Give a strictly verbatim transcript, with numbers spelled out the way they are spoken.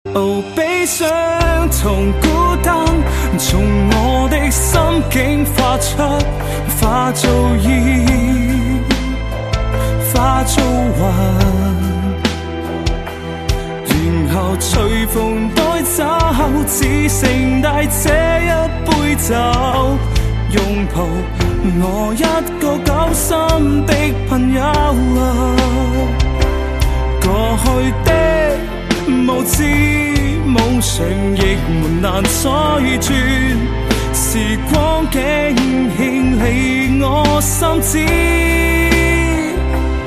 哦，悲傷同孤單從我的心境發出，化做煙，化做雲，然後隨風帶走，只剩低這一杯酒，擁抱我一個久心的朋友。過去的無知夢想亦沒難再轉，時光竟牽離我心知。